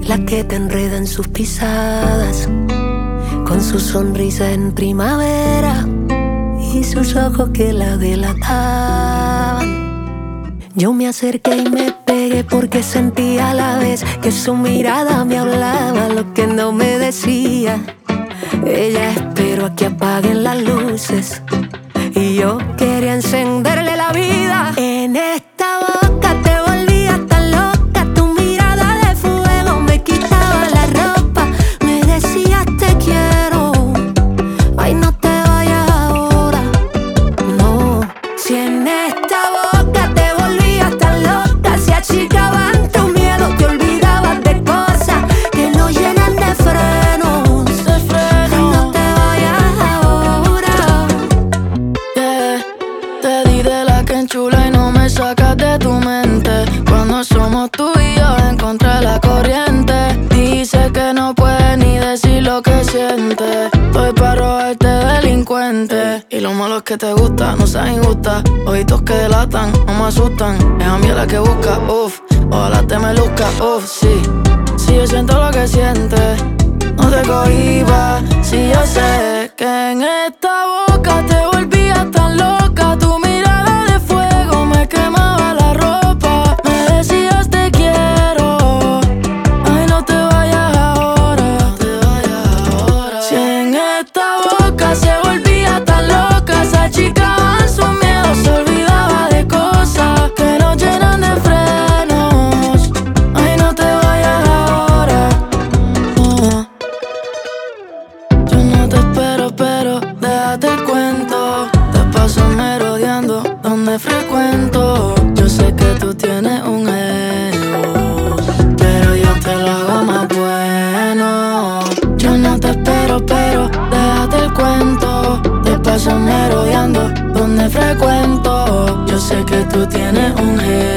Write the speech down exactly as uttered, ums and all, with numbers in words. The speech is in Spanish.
la que te enreda en sus pisadas, con su sonrisa en primavera y sus ojos que la delataban. Yo me acerqué y me pegué porque sentía a la vez que su mirada me hablaba lo que no me decía. Ella esperó a que apaguen las luces y yo quería encenderle la vida. En esta boca te volvías tan loca, tu mirada de fuego me quitaba la ropa. Me decías te quiero, ay no te vayas ahora, no. Si en esta boca te volvías tan loca, se achicaban tus miedos, te olvidabas de cosas que no llenan de frenos, de frenos. Ay no te vayas ahora, yeah. Te di de la que enchula y no me sacas de tu mente. Cuando somos tú y yo en contra de la corriente, dice que no puedes ni decir lo que sientes. Estoy pa' robarte delincuente. Y lo malo es que te gusta, no seas injusta. Ojitos que delatan, no me asustan. Es a mí la que busca, uff. Ojalá te me luzca, uff, sí. Si yo siento lo que sientes, no te cohibas. Si yo sé que en esta boca te volvías tan loca, tu mirada de fuego me quemaba la ropa. Me decías te quiero, ay no te vayas ahora, no te vayas ahora. Si en esta boca se volvía tan loca, se achicaban sus miedos, se olvidaba de cosas que nos llenan de frenos. Ay no te vayas ahora, oh. Yo no te espero, pero déjate el cuento. Te paso merodeando donde frecuento. Yo sé que tú tienes un ego, pero yo te lo hago más bueno. Yo no te espero, pero déjate el cuento. Te paso merodeando donde frecuento. Yo sé que tú tienes un ego.